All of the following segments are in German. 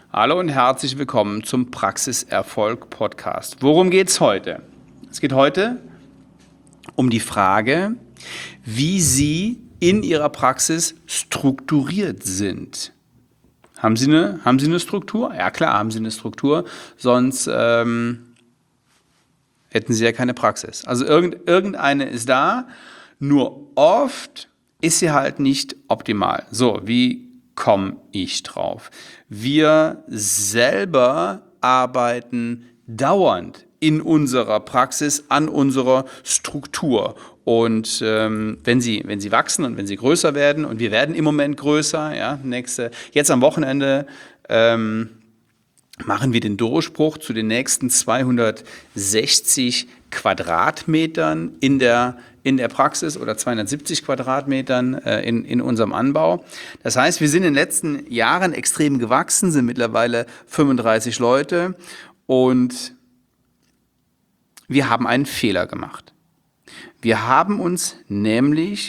Hallo und herzlich willkommen zum Praxiserfolg Podcast. Worum geht's heute? Es geht heute um die Frage, wie Sie in Ihrer Praxis strukturiert sind. Haben Sie eine Struktur? Ja klar, haben Sie eine Struktur, sonst hätten Sie ja keine Praxis. Also irgendeine ist da, nur oft ist sie halt nicht optimal. So, wie komme ich drauf? Wir selber arbeiten dauernd in unserer Praxis an unserer Struktur. Und wenn sie wachsen und wenn sie größer werden, und wir werden im Moment größer, ja, jetzt am Wochenende machen wir den Durchbruch zu den nächsten 260 Quadratmetern in der Praxis oder 270 Quadratmetern in unserem Anbau. Das heißt, wir sind in den letzten Jahren extrem gewachsen, sind mittlerweile 35 Leute und wir haben einen Fehler gemacht. Wir haben uns nämlich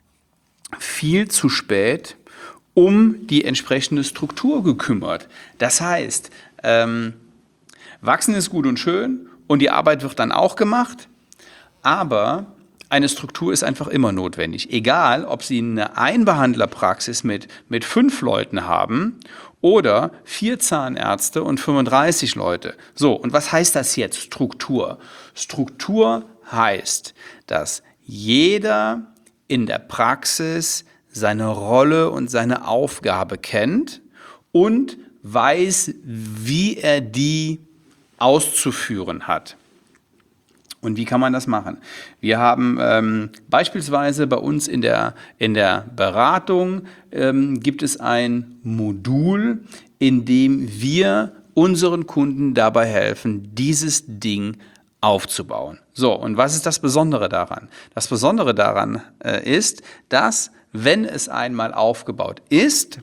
viel zu spät um die entsprechende Struktur gekümmert. Das heißt, wachsen ist gut und schön und die Arbeit wird dann auch gemacht, aber eine Struktur ist einfach immer notwendig. Egal, ob Sie eine Einbehandlerpraxis mit 5 Leuten haben oder 4 Zahnärzte und 35 Leute. So, und was heißt das jetzt, Struktur? Struktur heißt, dass jeder in der Praxis seine Rolle und seine Aufgabe kennt und weiß, wie er die auszuführen hat. Und wie kann man das machen? Wir haben beispielsweise bei uns in der Beratung gibt es ein Modul, in dem wir unseren Kunden dabei helfen, dieses Ding aufzubauen. So, und was ist das Besondere daran? Das Besondere daran ist, dass, wenn es einmal aufgebaut ist,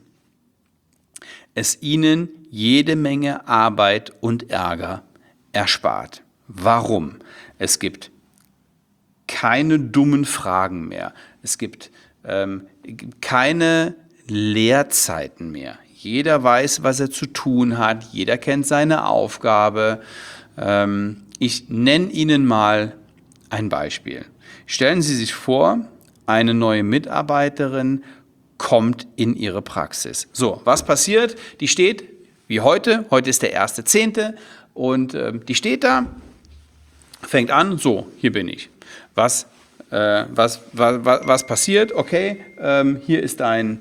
es Ihnen jede Menge Arbeit und Ärger erspart. Warum? Es gibt keine dummen Fragen mehr. Es gibt keine Leerzeiten mehr. Jeder weiß, was er zu tun hat. Jeder kennt seine Aufgabe. Ich nenne Ihnen mal ein Beispiel. Stellen Sie sich vor, eine neue Mitarbeiterin kommt in Ihre Praxis. So, was passiert? Die steht, wie heute ist der 1.10. und die steht da, fängt an, so, hier bin ich. Was passiert? Okay, hier ist dein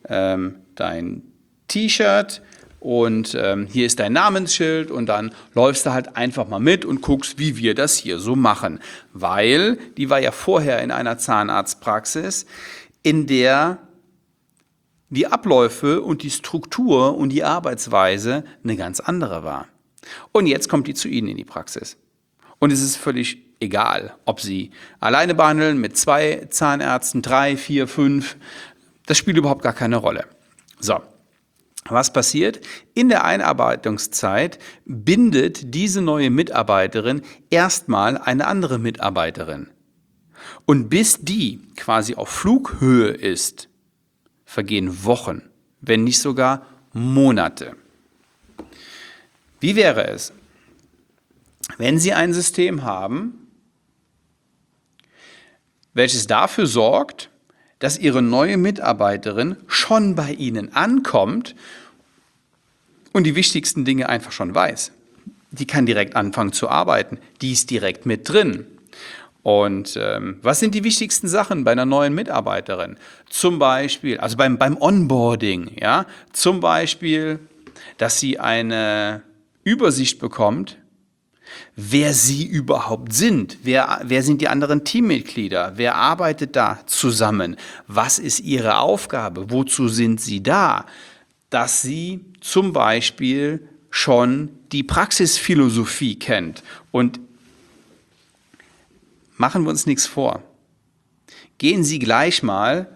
T-Shirt und hier ist dein Namensschild und dann läufst du halt einfach mal mit und guckst, wie wir das hier so machen. Weil die war ja vorher in einer Zahnarztpraxis, in der die Abläufe und die Struktur und die Arbeitsweise eine ganz andere war. Und jetzt kommt die zu Ihnen in die Praxis. Und es ist völlig egal, ob Sie alleine behandeln, mit 2 Zahnärzten, 3, 4, 5. Das spielt überhaupt gar keine Rolle. So, was passiert? In der Einarbeitungszeit bindet diese neue Mitarbeiterin erstmal eine andere Mitarbeiterin. Und bis die quasi auf Flughöhe ist, vergehen Wochen, wenn nicht sogar Monate. Wie wäre es, wenn Sie ein System haben, welches dafür sorgt, dass Ihre neue Mitarbeiterin schon bei Ihnen ankommt und die wichtigsten Dinge einfach schon weiß. Die kann direkt anfangen zu arbeiten, die ist direkt mit drin. Und was sind die wichtigsten Sachen bei einer neuen Mitarbeiterin? Zum Beispiel, also beim Onboarding, ja, zum Beispiel, dass sie eine Übersicht bekommt, wer sie überhaupt sind, wer sind die anderen Teammitglieder, wer arbeitet da zusammen, was ist ihre Aufgabe, wozu sind sie da, dass sie zum Beispiel schon die Praxisphilosophie kennt. Und machen wir uns nichts vor. Gehen Sie gleich mal,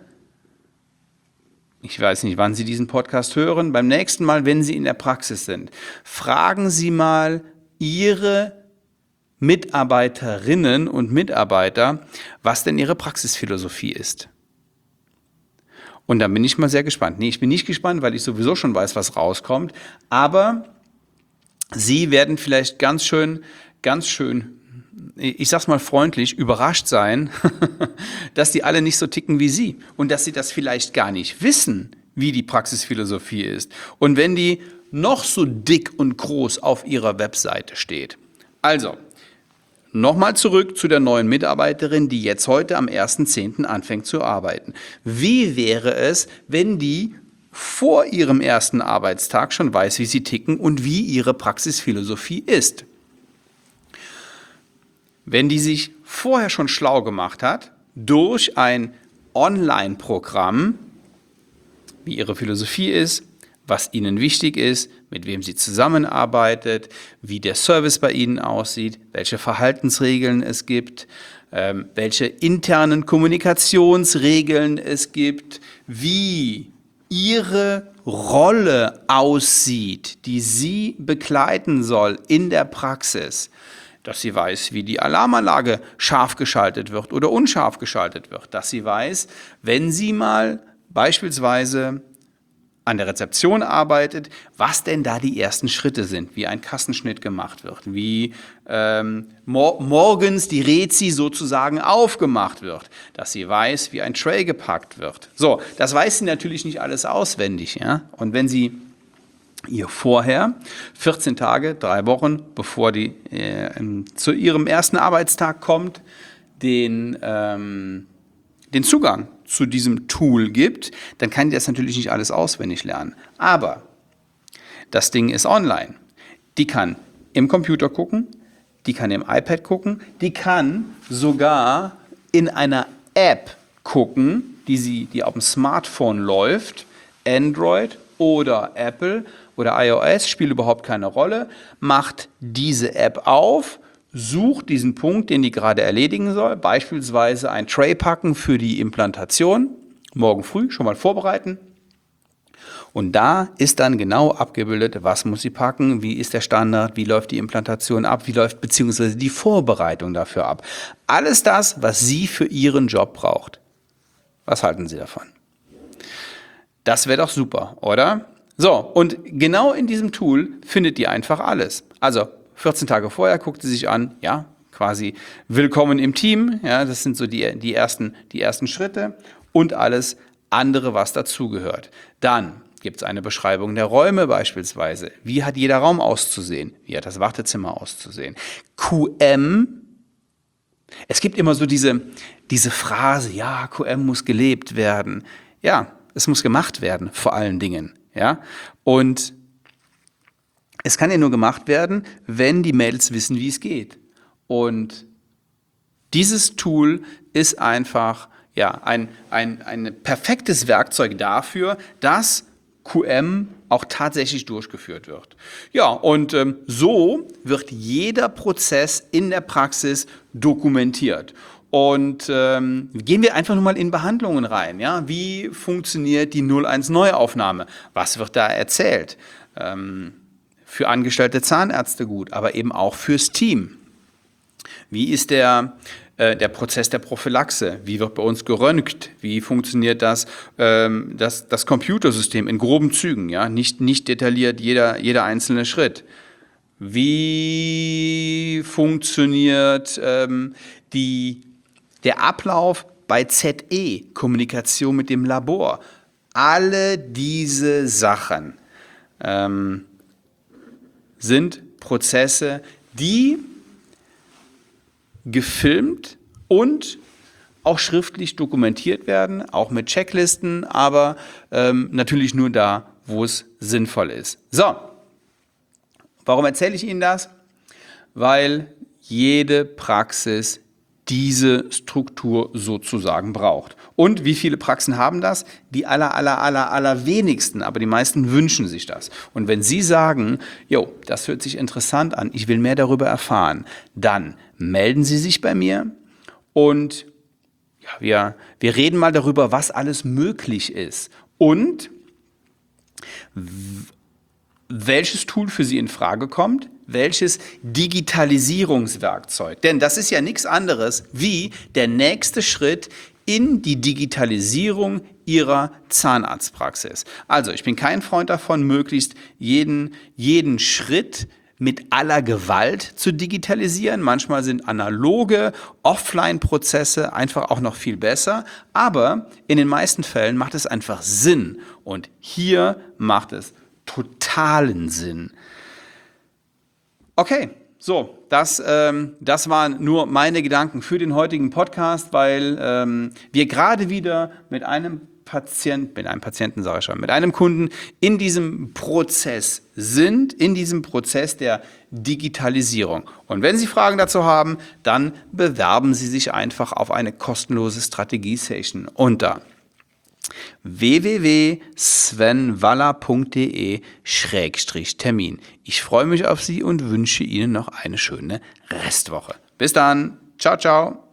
ich weiß nicht, wann Sie diesen Podcast hören, beim nächsten Mal, wenn Sie in der Praxis sind, fragen Sie mal Ihre Mitarbeiterinnen und Mitarbeiter, was denn ihre Praxisphilosophie ist. Und dann bin ich mal sehr gespannt. Nee, ich bin nicht gespannt, weil ich sowieso schon weiß, was rauskommt. Aber Sie werden vielleicht ganz schön, ich sag's mal freundlich, überrascht sein, dass die alle nicht so ticken wie Sie und dass Sie das vielleicht gar nicht wissen, wie die Praxisphilosophie ist. Und wenn die noch so dick und groß auf Ihrer Webseite steht. Also, nochmal zurück zu der neuen Mitarbeiterin, die jetzt heute am 1.10. anfängt zu arbeiten. Wie wäre es, wenn die vor ihrem ersten Arbeitstag schon weiß, wie sie ticken und wie ihre Praxisphilosophie ist? Wenn die sich vorher schon schlau gemacht hat, durch ein Online-Programm, wie ihre Philosophie ist, was ihnen wichtig ist, mit wem sie zusammenarbeitet, wie der Service bei ihnen aussieht, welche Verhaltensregeln es gibt, welche internen Kommunikationsregeln es gibt, wie ihre Rolle aussieht, die sie begleiten soll in der Praxis, dass sie weiß, wie die Alarmanlage scharf geschaltet wird oder unscharf geschaltet wird, dass sie weiß, wenn sie mal beispielsweise an der Rezeption arbeitet, was denn da die ersten Schritte sind, wie ein Kassenschnitt gemacht wird, wie morgens die Rezi sozusagen aufgemacht wird, dass sie weiß, wie ein Tray gepackt wird. So, das weiß sie natürlich nicht alles auswendig. Ja? Und wenn sie ihr vorher 14 Tage, 3 Wochen, bevor die zu ihrem ersten Arbeitstag kommt, den Zugang zu diesem Tool gibt, dann kann die das natürlich nicht alles auswendig lernen. Aber das Ding ist online. Die kann im Computer gucken, die kann im iPad gucken, die kann sogar in einer App gucken, die auf dem Smartphone läuft, Android oder Apple oder iOS, spielt überhaupt keine Rolle, macht diese App auf, sucht diesen Punkt, den die gerade erledigen soll, beispielsweise ein Tray packen für die Implantation, morgen früh schon mal vorbereiten. Und da ist dann genau abgebildet, was muss sie packen, wie ist der Standard, wie läuft die Implantation ab, wie läuft beziehungsweise die Vorbereitung dafür ab. Alles das, was sie für ihren Job braucht. Was halten Sie davon? Das wäre doch super, oder? So, und genau in diesem Tool findet ihr einfach alles. Also 14 Tage vorher guckt sie sich an, ja, quasi willkommen im Team, ja, das sind so die ersten Schritte und alles andere, was dazugehört. Dann gibt es eine Beschreibung der Räume beispielsweise. Wie hat jeder Raum auszusehen? Wie hat das Wartezimmer auszusehen? QM, es gibt immer so diese Phrase, ja, QM muss gelebt werden. Ja, es muss gemacht werden, vor allen Dingen. Ja? Und es kann ja nur gemacht werden, wenn die Mädels wissen, wie es geht. Und dieses Tool ist einfach ja, ein perfektes Werkzeug dafür, dass QM auch tatsächlich durchgeführt wird. Ja, und so wird jeder Prozess in der Praxis dokumentiert. Und gehen wir einfach nur mal in Behandlungen rein. Ja? Wie funktioniert die 01-Neuaufnahme? Was wird da erzählt? Für angestellte Zahnärzte gut, aber eben auch fürs Team. Wie ist der Prozess der Prophylaxe? Wie wird bei uns geröntgt? Wie funktioniert das Computersystem in groben Zügen? Ja? Nicht detailliert jeder einzelne Schritt. Wie funktioniert der Ablauf bei ZE, Kommunikation mit dem Labor? Alle diese Sachen sind Prozesse, die gefilmt und auch schriftlich dokumentiert werden, auch mit Checklisten, aber natürlich nur da, wo es sinnvoll ist. So, warum erzähle ich Ihnen das? Weil jede Praxis diese Struktur sozusagen braucht. Und wie viele Praxen haben das? Die allerwenigsten, aber die meisten wünschen sich das. Und wenn Sie sagen, jo, das hört sich interessant an, ich will mehr darüber erfahren, dann melden Sie sich bei mir und ja, wir reden mal darüber, was alles möglich ist und welches Tool für Sie in Frage kommt, welches Digitalisierungswerkzeug. Denn das ist ja nichts anderes wie der nächste Schritt in die Digitalisierung Ihrer Zahnarztpraxis. Also, ich bin kein Freund davon, möglichst jeden Schritt mit aller Gewalt zu digitalisieren. Manchmal sind analoge Offline-Prozesse einfach auch noch viel besser, aber in den meisten Fällen macht es einfach Sinn und hier macht es totalen Sinn. Okay, so, das waren nur meine Gedanken für den heutigen Podcast, weil wir gerade wieder mit einem Kunden in diesem Prozess sind, in diesem Prozess der Digitalisierung. Und wenn Sie Fragen dazu haben, dann bewerben Sie sich einfach auf eine kostenlose Strategie-Session unter www.svenwaller.de/Termin. Ich freue mich auf Sie und wünsche Ihnen noch eine schöne Restwoche. Bis dann. Ciao, ciao.